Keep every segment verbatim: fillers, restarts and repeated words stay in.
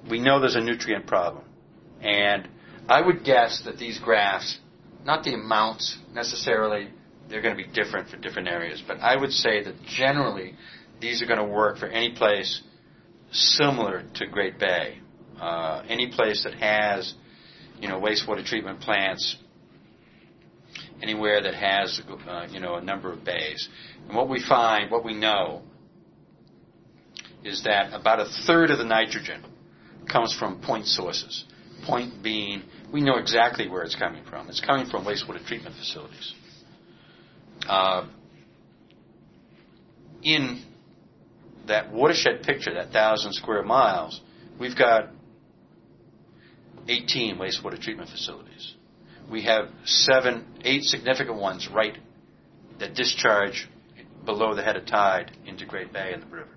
we know there's a nutrient problem. And I would guess that these graphs, not the amounts necessarily, they're going to be different for different areas, but I would say that generally these are going to work for any place similar to Great Bay. Uh, any place that has, you know, wastewater treatment plants, anywhere that has, uh, you know, a number of bays. And what we find, what we know, is that about a third of the nitrogen comes from point sources. Point being, we know exactly where it's coming from. It's coming from wastewater treatment facilities. Uh, in that watershed picture, that thousand square miles, we've got eighteen wastewater treatment facilities. We have seven, eight significant ones right that discharge below the head of tide into Great Bay and the river.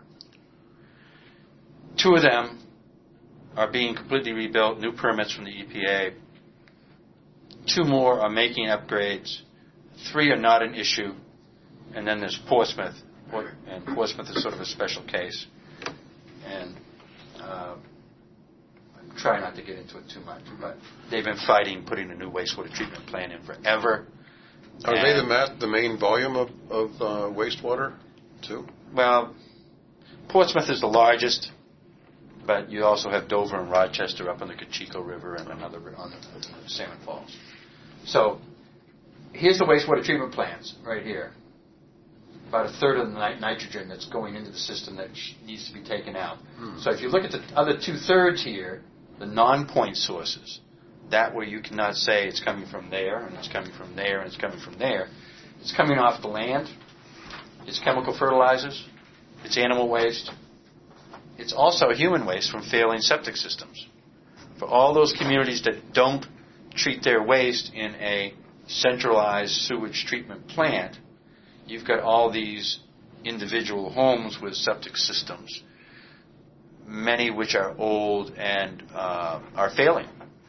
Two of them are being completely rebuilt, new permits from the E P A. Two more are making upgrades. Three are not an issue. And then there's Portsmouth. And Portsmouth is sort of a special case. And uh, I'm trying not to get into it too much, but they've been fighting putting a new wastewater treatment plant in forever. Are and they the, ma- the main volume of, of uh, wastewater, too? Well, Portsmouth is the largest. But you also have Dover and Rochester up on the Cocheco River and another on the Salmon Falls. So here's the wastewater treatment plants right here. About a third of the nit- nitrogen that's going into the system that sh- needs to be taken out. Hmm. So if you look at the other two-thirds here, the non-point sources, that where you cannot say it's coming from there and it's coming from there and it's coming from there, it's coming off the land, it's chemical fertilizers, it's animal waste. It's also human waste from failing septic systems. For all those communities that don't treat their waste in a centralized sewage treatment plant, you've got all these individual homes with septic systems, many which are old and uh, are failing.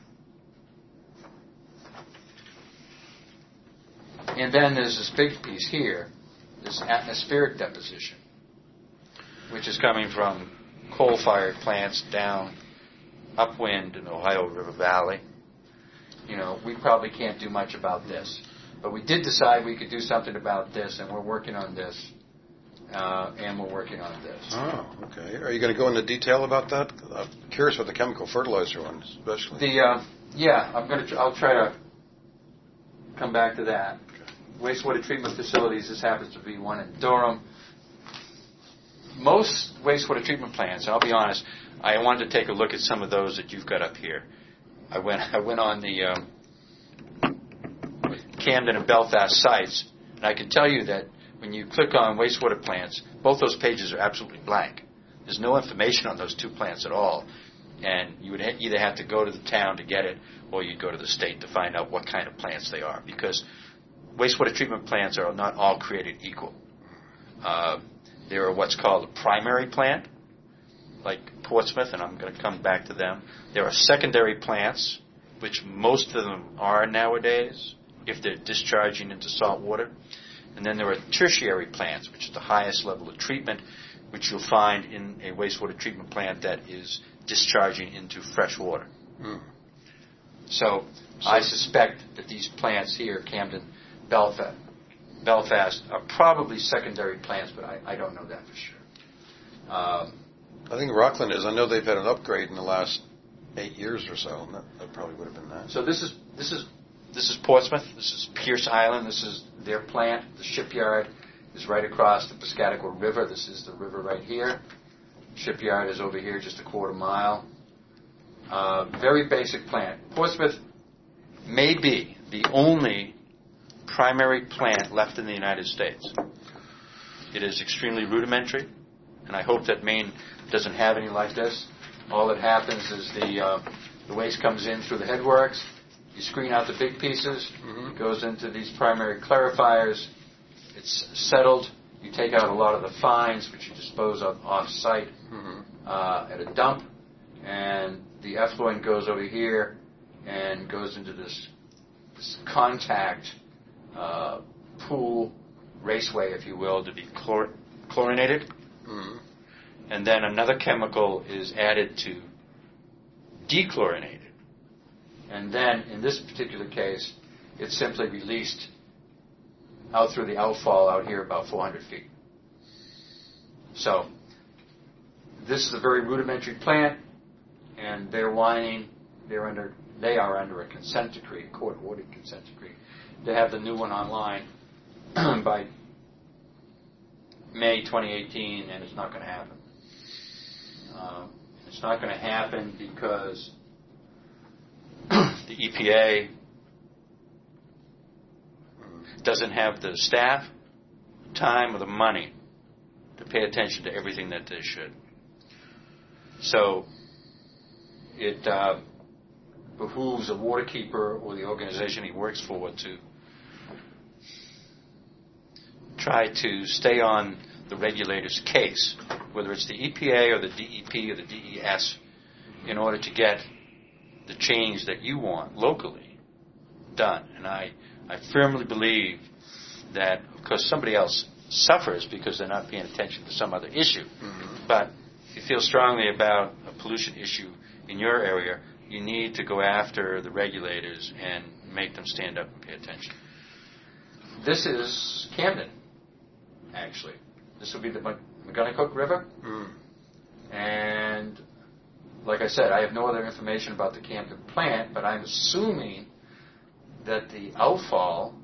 And then there's this big piece here, this atmospheric deposition, which is coming from coal-fired plants down upwind in the Ohio River Valley. You know, we probably can't do much about this. But we did decide we could do something about this, and we're working on this. Uh, and we're working on this. Oh, okay. Are you going to go into detail about that? I'm curious about the chemical fertilizer one, especially. The uh, yeah, I'm going to. Tr- I'll try to come back to that. Okay. Wastewater treatment facilities. This happens to be one in Durham. Most wastewater treatment plants, and I'll be honest, I wanted to take a look at some of those that you've got up here. I went I went on the um, Camden and Belfast sites, and I can tell you that when you click on wastewater plants, both those pages are absolutely blank. There's no information on those two plants at all, and you would ha- either have to go to the town to get it, or you'd go to the state to find out what kind of plants they are, because wastewater treatment plants are not all created equal. Uh, There are what's called a primary plant, like Portsmouth, and I'm going to come back to them. There are secondary plants, which most of them are nowadays, if they're discharging into salt water. And then there are tertiary plants, which is the highest level of treatment, which you'll find in a wastewater treatment plant that is discharging into fresh water. Mm. So, so I suspect that these plants here, Camden, Belfast, Belfast are probably secondary plants, but I, I don't know that for sure. Um, I think Rockland is. I know they've had an upgrade in the last eight years or so, and that, that probably would have been that. So this is this is this is Portsmouth. This is Pierce Island. This is their plant. The shipyard is right across the Piscataqua River. This is the river right here. Shipyard is over here, just a quarter mile. Uh, very basic plant. Portsmouth may be the only primary plant left in the United States. It is extremely rudimentary, and I hope that Maine doesn't have any like this. All that happens is the uh, the waste comes in through the headworks. You screen out the big pieces. Mm-hmm. It goes into these primary clarifiers. It's settled. You take out a lot of the fines, which you dispose of off-site mm-hmm. uh, at a dump, and the effluent goes over here and goes into this, this contact Uh, pool, raceway, if you will, to be chlor- chlorinated. Mm-hmm. And then another chemical is added to dechlorinated. And then, in this particular case, it's simply released out through the outfall out here about four hundred feet. So, this is a very rudimentary plant, and they're whining, they're under, they are under a consent decree, a court-ordered consent decree, to have the new one online by May twenty eighteen, and it's not going to happen. Uh, it's not going to happen because the E P A doesn't have the staff, time, or the money to pay attention to everything that they should. So it uh, behooves a waterkeeper or the organization he works for to try to stay on the regulator's case, whether it's the E P A or the D E P or the D E S, in order to get the change that you want locally done. And I, I firmly believe that, of course, somebody else suffers because they're not paying attention to some other issue. Mm-hmm. But if you feel strongly about a pollution issue in your area, you need to go after the regulators and make them stand up and pay attention. This is Camden, actually. This would be the McGunnicook River. Mm. And like I said, I have no other information about the Camden plant, but I'm assuming that the outfall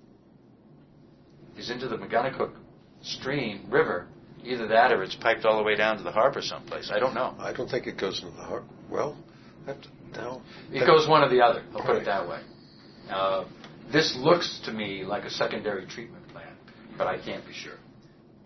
is into the McGunnicook stream, river. Either that or it's piped all the way down to the harbor someplace. I don't know. I don't think it goes into the harbor. Well, I have to, no. It goes one or the other. I'll put it that way. Uh, this looks to me like a secondary treatment plant, but I can't be sure.